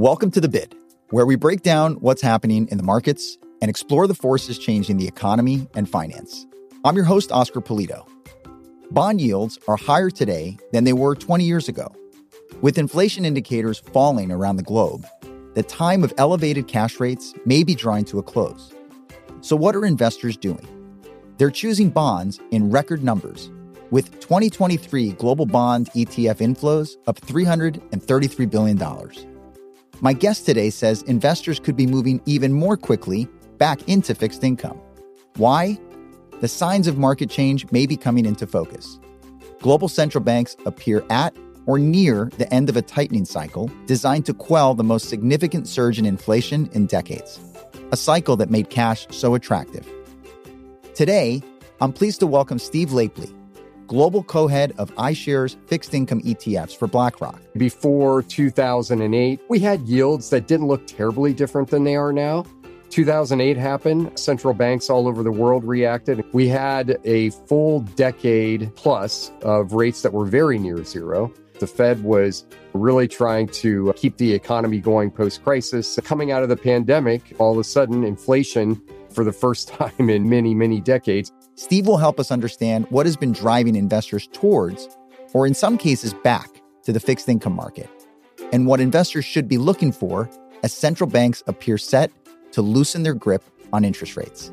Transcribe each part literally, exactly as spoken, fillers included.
Welcome to The Bid, where we break down what's happening in the markets and explore the forces changing the economy and finance. I'm your host, Oscar Pulido. Bond yields are higher today than they were twenty years ago. With inflation indicators falling around the globe, the time of elevated cash rates may be drawing to a close. So what are investors doing? They're choosing bonds in record numbers, with twenty twenty-three global bond E T F inflows up three hundred thirty-three billion dollars. My guest today says investors could be moving even more quickly back into fixed income. Why? The signs of market change may be coming into focus. Global central banks appear at or near the end of a tightening cycle designed to quell the most significant surge in inflation in decades, a cycle that made cash so attractive. Today, I'm pleased to welcome Steve Lapley, global co-head of iShares fixed income E T Fs for BlackRock. Before two thousand eight, we had yields that didn't look terribly different than they are now. two thousand eight happened. Central banks all over the world reacted. We had a full decade plus of rates that were very near zero. The Fed was really trying to keep the economy going post-crisis. Coming out of the pandemic, all of a sudden, inflation for the first time in many, many decades. Steve will help us understand what has been driving investors towards, or in some cases back, to the fixed income market, and what investors should be looking for as central banks appear set to loosen their grip on interest rates.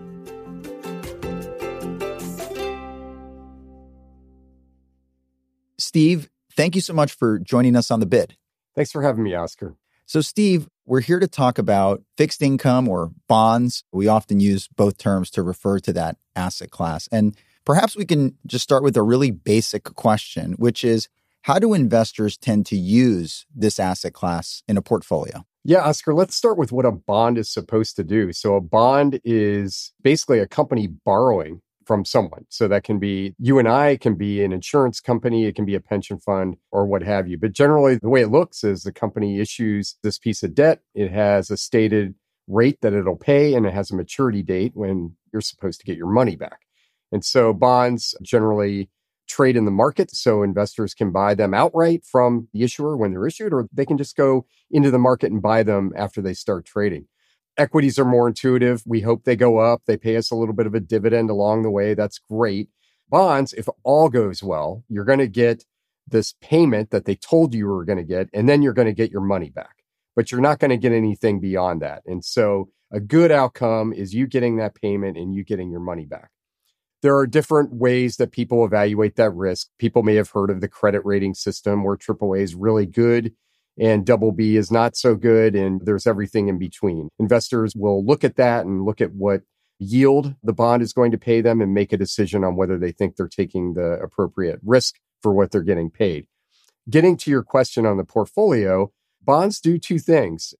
Steve, thank you so much for joining us on The Bid. Thanks for having me, Oscar. So, Steve, we're here to talk about fixed income or bonds. We often use both terms to refer to that asset class. And perhaps we can just start with a really basic question, which is, how do investors tend to use this asset class in a portfolio? Yeah, Oscar, let's start with what a bond is supposed to do. So a bond is basically a company borrowing from someone. So that can be you and I, it can be an insurance company, it can be a pension fund or what have you. But generally, the way it looks is the company issues this piece of debt. It has a stated rate that it'll pay, and it has a maturity date when you're supposed to get your money back. And so bonds generally trade in the market, so investors can buy them outright from the issuer when they're issued, or they can just go into the market and buy them after they start trading. Equities are more intuitive. We hope they go up. They pay us a little bit of a dividend along the way. That's great. Bonds, if all goes well, you're going to get this payment that they told you you were going to get, and then you're going to get your money back. But you're not going to get anything beyond that. And so a good outcome is you getting that payment and you getting your money back. There are different ways that people evaluate that risk. People may have heard of the credit rating system where triple A is really good and double B is not so good, and there's everything in between. Investors will look at that and look at what yield the bond is going to pay them and make a decision on whether they think they're taking the appropriate risk for what they're getting paid. Getting to your question on the portfolio, bonds do two things.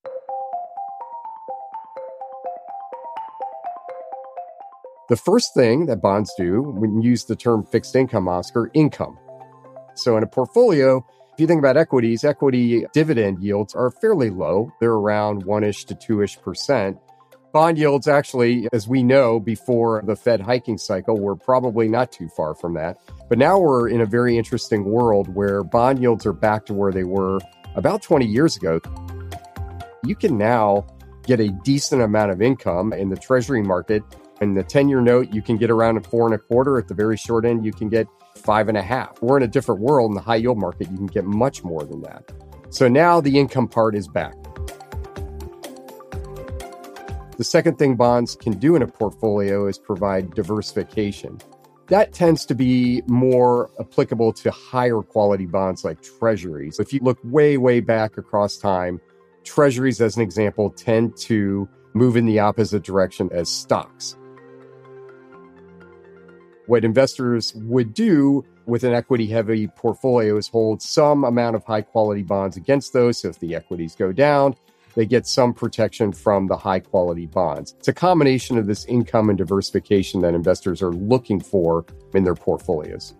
The first thing that bonds do, when you use the term fixed income, Oscar, income. So in a portfolio, if you think about equities, equity dividend yields are fairly low. They're around one-ish to two-ish percent. Bond yields actually, as we know, before the Fed hiking cycle, were probably not too far from that. But now we're in a very interesting world where bond yields are back to where they were about twenty years ago. You can now get a decent amount of income in the treasury market. In the ten-year note, you can get around a four and a quarter. At the very short end, you can get five and a half. We're in a different world. In the high yield market, you can get much more than that. So now the income part is back. The second thing bonds can do in a portfolio is provide diversification. That tends to be more applicable to higher quality bonds like treasuries. If you look way, way back across time, treasuries, as an example, tend to move in the opposite direction as stocks. What investors would do with an equity-heavy portfolio is hold some amount of high-quality bonds against those. So if the equities go down, they get some protection from the high-quality bonds. It's a combination of this income and diversification that investors are looking for in their portfolios.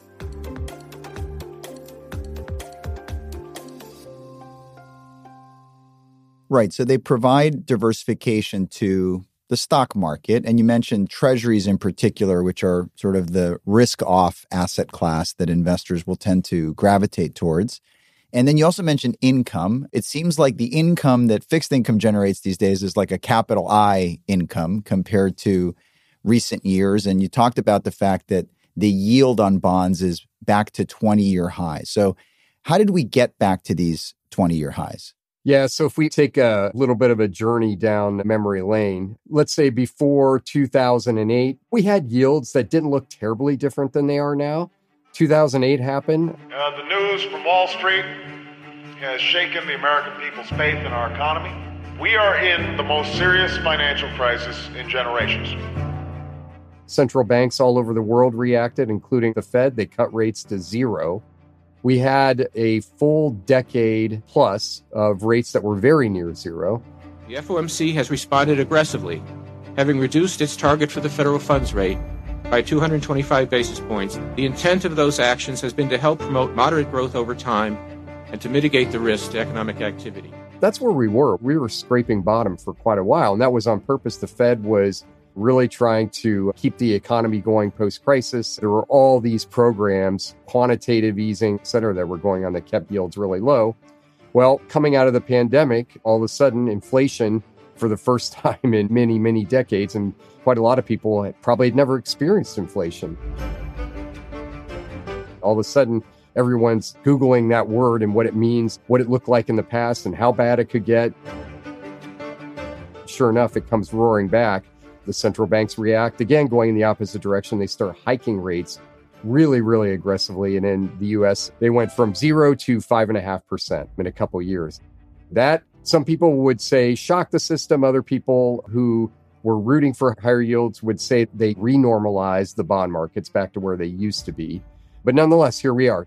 Right. So they provide diversification to the stock market. And you mentioned treasuries in particular, which are sort of the risk-off asset class that investors will tend to gravitate towards. And then you also mentioned income. It seems like the income that fixed income generates these days is like a capital I income compared to recent years. And you talked about the fact that the yield on bonds is back to twenty-year highs. So how did we get back to these twenty-year highs? Yeah, so if we take a little bit of a journey down memory lane, let's say before two thousand eight, we had yields that didn't look terribly different than they are now. two thousand eight happened. Uh, the news from Wall Street has shaken the American people's faith in our economy. We are in the most serious financial crisis in generations. Central banks all over the world reacted, including the Fed. They cut rates to zero. We had a full decade plus of rates that were very near zero. The F O M C has responded aggressively, having reduced its target for the federal funds rate by two hundred twenty-five basis points. The intent of those actions has been to help promote moderate growth over time and to mitigate the risk to economic activity. That's where we were. We were scraping bottom for quite a while, and that was on purpose. The Fed was really trying to keep the economy going post-crisis. There were all these programs, quantitative easing, et cetera, that were going on that kept yields really low. Well, coming out of the pandemic, all of a sudden, inflation for the first time in many, many decades, and quite a lot of people had probably had never experienced inflation. All of a sudden, everyone's Googling that word and what it means, what it looked like in the past, and how bad it could get. Sure enough, it comes roaring back. The central banks react, again, going in the opposite direction. They start hiking rates really, really aggressively. And in the U S, they went from zero to five and a half percent in a couple of years. That, some people would say, shocked the system. Other people who were rooting for higher yields would say they renormalized the bond markets back to where they used to be. But nonetheless, here we are.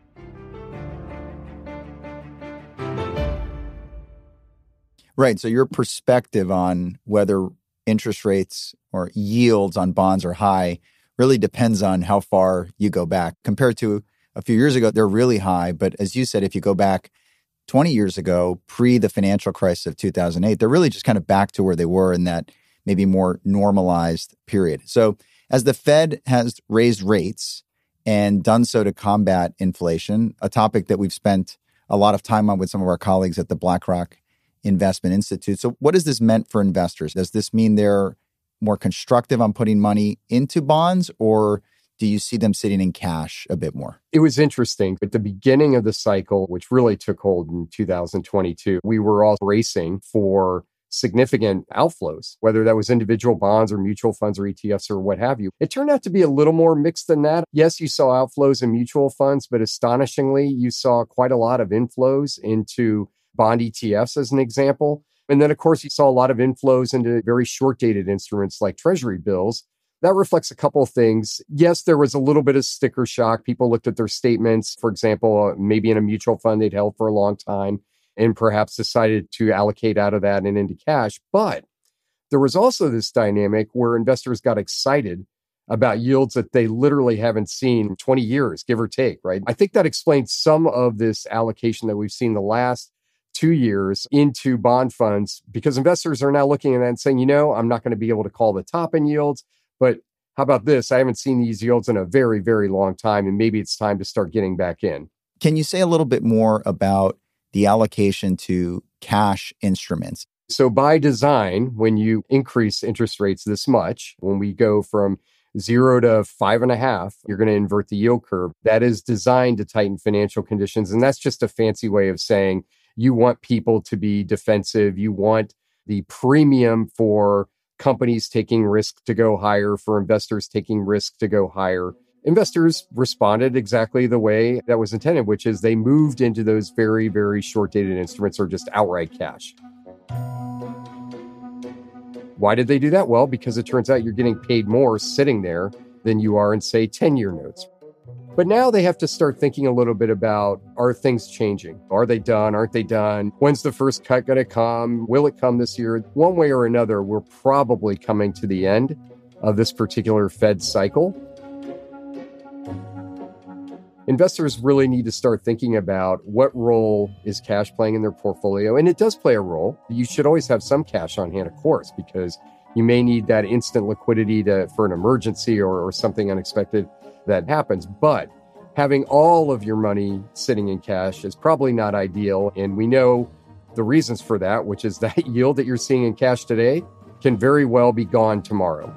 Right. So your perspective on whether interest rates or yields on bonds are high really depends on how far you go back. Compared to a few years ago, they're really high. But as you said, if you go back twenty years ago, pre the financial crisis of two thousand eight, they're really just kind of back to where they were in that maybe more normalized period. So as the Fed has raised rates and done so to combat inflation, a topic that we've spent a lot of time on with some of our colleagues at the BlackRock Investment Institute. So what has this meant for investors? Does this mean they're more constructive on putting money into bonds, or do you see them sitting in cash a bit more? It was interesting. At the beginning of the cycle, which really took hold in two thousand twenty-two, we were all racing for significant outflows, whether that was individual bonds or mutual funds or E T Fs or what have you. It turned out to be a little more mixed than that. Yes, you saw outflows in mutual funds, but astonishingly, you saw quite a lot of inflows into bond E T Fs as an example. And then, of course, you saw a lot of inflows into very short-dated instruments like treasury bills. That reflects a couple of things. Yes, there was a little bit of sticker shock. People looked at their statements. For example, maybe in a mutual fund they'd held for a long time and perhaps decided to allocate out of that and into cash. But there was also this dynamic where investors got excited about yields that they literally haven't seen in twenty years, give or take, right? I think that explains some of this allocation that we've seen the last two years into bond funds, because investors are now looking at that and saying, you know, I'm not going to be able to call the top in yields, but how about this? I haven't seen these yields in a very, very long time, and maybe it's time to start getting back in. Can you say a little bit more about the allocation to cash instruments? So by design, when you increase interest rates this much, when we go from zero to five and a half, you're going to invert the yield curve. That is designed to tighten financial conditions. And that's just a fancy way of saying you want people to be defensive. You want the premium for companies taking risk to go higher, for investors taking risk to go higher. Investors responded exactly the way that was intended, which is they moved into those very, very short-dated instruments or just outright cash. Why did they do that? Well, because it turns out you're getting paid more sitting there than you are in, say, ten-year notes. But now they have to start thinking a little bit about, are things changing? Are they done? Aren't they done? When's the first cut going to come? Will it come this year? One way or another, we're probably coming to the end of this particular Fed cycle. Investors really need to start thinking about what role is cash playing in their portfolio. And it does play a role. You should always have some cash on hand, of course, because you may need that instant liquidity to, for an emergency or, or something unexpected that happens. But having all of your money sitting in cash is probably not ideal. And we know the reasons for that, which is that yield that you're seeing in cash today can very well be gone tomorrow.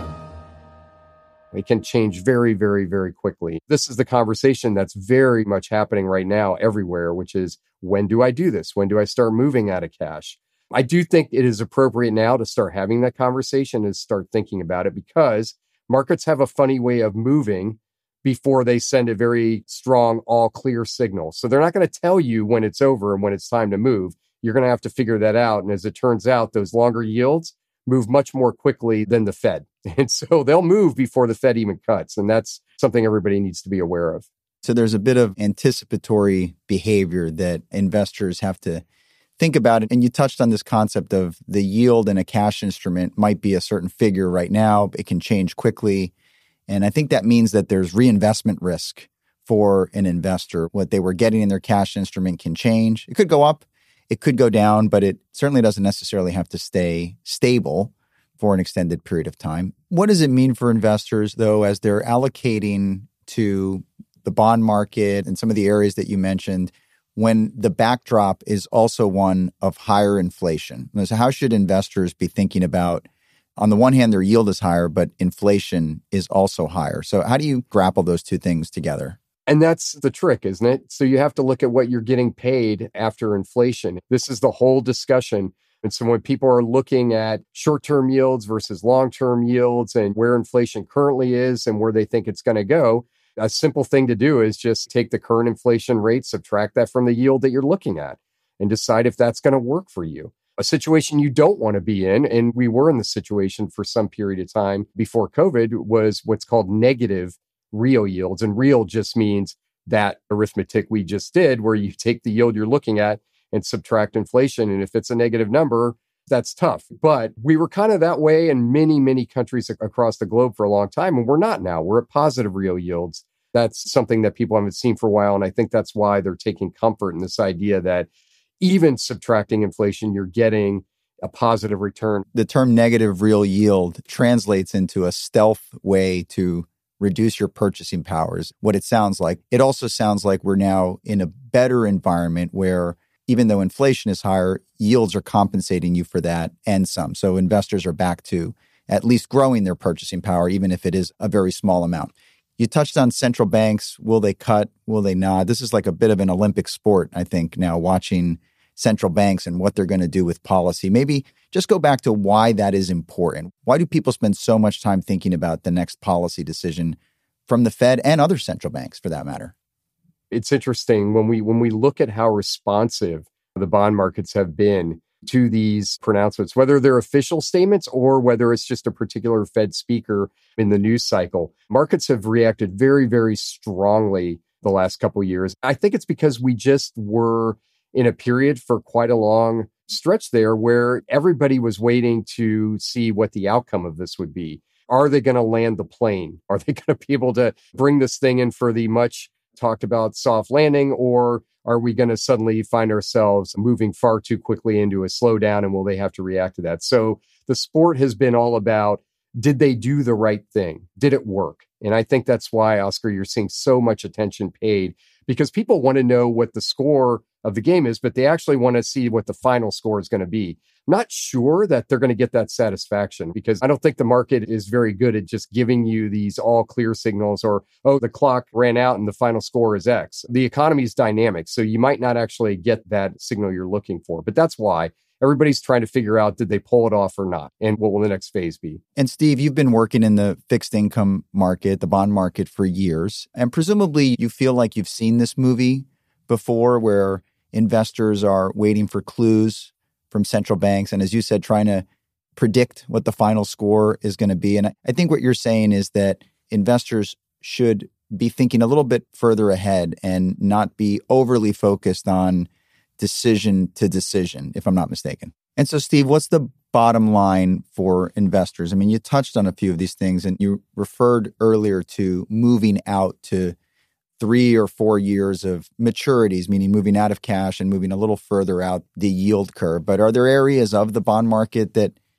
It can change very, very, very quickly. This is the conversation that's very much happening right now everywhere, which is, when do I do this? When do I start moving out of cash? I do think it is appropriate now to start having that conversation and start thinking about it, because markets have a funny way of moving before they send a very strong all clear signal. So they're not going to tell you when it's over and when it's time to move. You're going to have to figure that out. And as it turns out, those longer yields move much more quickly than the Fed. And so they'll move before the Fed even cuts. And that's something everybody needs to be aware of. So there's a bit of anticipatory behavior that investors have to think about it. And you touched on this concept of the yield in a cash instrument might be a certain figure right now. It can change quickly. And I think that means that there's reinvestment risk for an investor. What they were getting in their cash instrument can change. It could go up, it could go down, but it certainly doesn't necessarily have to stay stable for an extended period of time. What does it mean for investors, though, as they're allocating to the bond market and some of the areas that you mentioned, when the backdrop is also one of higher inflation? So how should investors be thinking about, on the one hand, their yield is higher, but inflation is also higher? So how do you grapple those two things together? And that's the trick, isn't it? So you have to look at what you're getting paid after inflation. This is the whole discussion. And so when people are looking at short-term yields versus long-term yields and where inflation currently is and where they think it's going to go, a simple thing to do is just take the current inflation rate, subtract that from the yield that you're looking at, and decide if that's going to work for you. A situation you don't want to be in, and we were in the situation for some period of time before COVID, was what's called negative real yields. And real just means that arithmetic we just did, where you take the yield you're looking at and subtract inflation. And if it's a negative number, that's tough. But we were kind of that way in many, many countries across the globe for a long time. And we're not now. We're at positive real yields. That's something that people haven't seen for a while. And I think that's why they're taking comfort in this idea that even subtracting inflation, you're getting a positive return. The term negative real yield translates into a stealth way to reduce your purchasing powers. What it sounds like. It also sounds like we're now in a better environment where even though inflation is higher, yields are compensating you for that and some. So investors are back to at least growing their purchasing power, even if it is a very small amount. You touched on central banks. Will they cut? Will they not? This is like a bit of an Olympic sport, I think, now watching central banks and what they're going to do with policy. Maybe just go back to why that is important. Why do people spend so much time thinking about the next policy decision from the Fed and other central banks, for that matter? It's interesting when we when we look at how responsive the bond markets have been to these pronouncements, whether they're official statements or whether it's just a particular Fed speaker in the news cycle. Markets have reacted very, very strongly the last couple of years. I think it's because we just were in a period for quite a long stretch there where everybody was waiting to see what the outcome of this would be. Are they going to land the plane? Are they going to be able to bring this thing in for the much talked about soft landing, or are we going to suddenly find ourselves moving far too quickly into a slowdown, and will they have to react to that? So the sport has been all about, did they do the right thing? Did it work? And I think that's why, Oscar, you're seeing so much attention paid, because people want to know what the score of the game is, but they actually want to see what the final score is going to be. I'm not sure that they're going to get that satisfaction, because I don't think the market is very good at just giving you these all clear signals or, oh, the clock ran out and the final score is X. The economy is dynamic, so you might not actually get that signal you're looking for. But that's why everybody's trying to figure out, did they pull it off or not? And what will the next phase be? And Steve, you've been working in the fixed income market, the bond market, for years. And presumably you feel like you've seen this movie before, where investors are waiting for clues from central banks. And as you said, trying to predict what the final score is going to be. And I think what you're saying is that investors should be thinking a little bit further ahead and not be overly focused on decision to decision, if I'm not mistaken. And so, Steve, what's the bottom line for investors? I mean, you touched on a few of these things, and you referred earlier to moving out to three or four years of maturities, meaning moving out of cash and moving a little further out the yield curve. But are there areas of the bond market that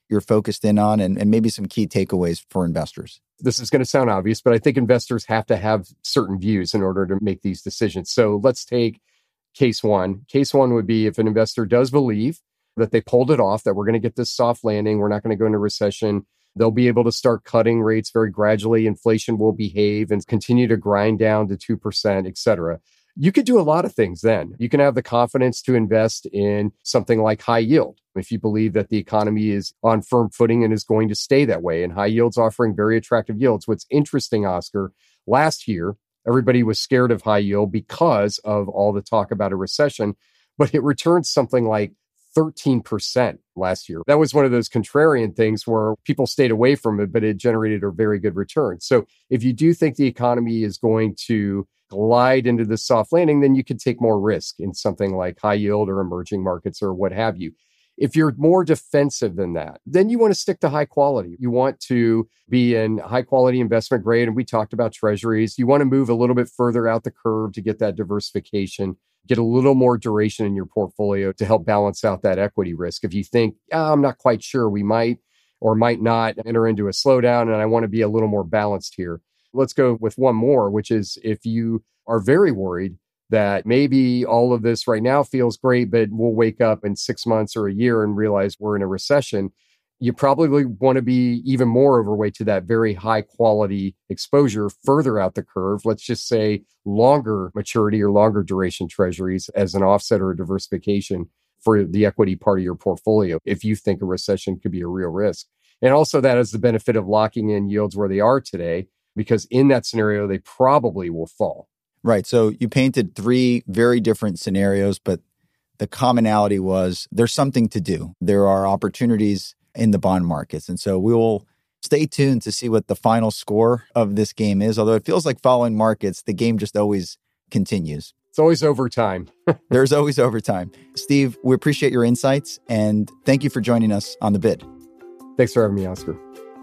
you're focused in on, and, and maybe some key takeaways for investors? This is going to sound obvious, but I think investors have to have certain views in order to make these decisions. So let's take case one. Case one would be if an investor does believe that they pulled it off, that we're going to get this soft landing, we're not going to go into recession, they'll be able to start cutting rates very gradually, inflation will behave and continue to grind down to two percent, et cetera. You could do a lot of things then. You can have the confidence to invest in something like high yield if you believe that the economy is on firm footing and is going to stay that way. And high yield's offering very attractive yields. What's interesting, Oscar, last year, everybody was scared of high yield because of all the talk about a recession, but it returned something like thirteen percent last year. That was one of those contrarian things where people stayed away from it, but it generated a very good return. So if you do think the economy is going to glide into the soft landing, then you could take more risk in something like high yield or emerging markets or what have you. If you're more defensive than that, then you want to stick to high quality. You want to be in high quality investment grade. And we talked about treasuries. You want to move a little bit further out the curve to get that diversification, get a little more duration in your portfolio to help balance out that equity risk. If you think, oh, I'm not quite sure, we might or might not enter into a slowdown and I want to be a little more balanced here. Let's go with one more, which is if you are very worried that maybe all of this right now feels great, but we'll wake up in six months or a year and realize we're in a recession, you probably want to be even more overweight to that very high quality exposure further out the curve. Let's just say longer maturity or longer duration treasuries as an offset or a diversification for the equity part of your portfolio if you think a recession could be a real risk. And also that has the benefit of locking in yields where they are today, because in that scenario, they probably will fall. Right. So you painted three very different scenarios, but the commonality was there's something to do. There are opportunities in the bond markets. And so we will stay tuned to see what the final score of this game is. Although it feels like following markets, the game just always continues. It's always overtime. There's always overtime. Steve, we appreciate your insights and thank you for joining us on The Bid. Thanks for having me, Oscar.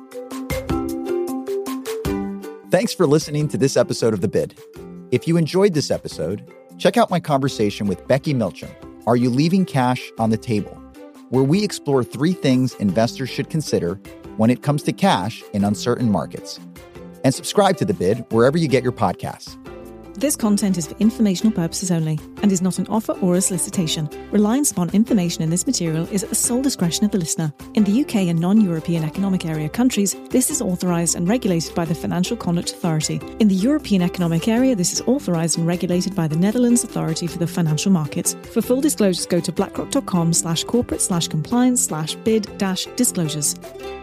Thanks for listening to this episode of The Bid. If you enjoyed this episode, check out my conversation with Becky Milcham, Are You Leaving Cash on the Table?, where we explore three things investors should consider when it comes to cash in uncertain markets. And subscribe to The Bid wherever you get your podcasts. This content is for informational purposes only and is not an offer or a solicitation. Reliance upon information in this material is at the sole discretion of the listener. In the U K and non-European Economic Area countries, this is authorised and regulated by the Financial Conduct Authority. In the European Economic Area, this is authorised and regulated by the Netherlands Authority for the Financial Markets. For full disclosures, go to blackrock.com slash corporate slash compliance slash bid dash disclosures.